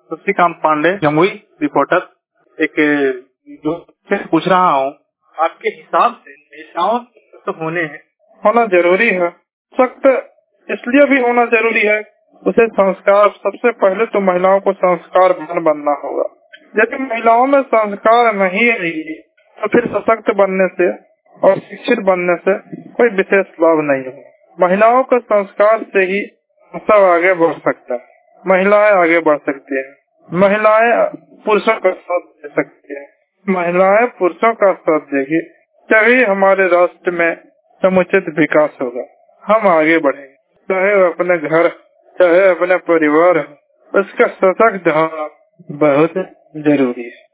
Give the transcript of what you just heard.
Shashikant Pandey, Jamui reporter. एक दोस्त से पूछ रहा हूँ, आपके हिसाब से महिलाओं तो होना जरूरी है। सख्त इसलिए भी होना जरूरी है, उसे संस्कार, सबसे पहले तो महिलाओं को संस्कारवान बनना होगा। यदि महिलाओं में संस्कार नहीं रहेगी तो फिर सशक्त बनने से और शिक्षित बनने से कोई विशेष लाभ नहीं होगा। महिलाओं के संस्कार से ही सब आगे बढ़ सकता है। महिलाएं आगे बढ़ सकती हैं, महिलाएं पुरुषों का साथ दे सकती हैं, महिलाएं पुरुषों का साथ देगी, तभी हमारे राष्ट्र में समुचित विकास होगा, हम आगे बढ़ेंगे। चाहे अपने घर, चाहे अपने परिवार, उसका सशक्त होना बहुत जरूरी है।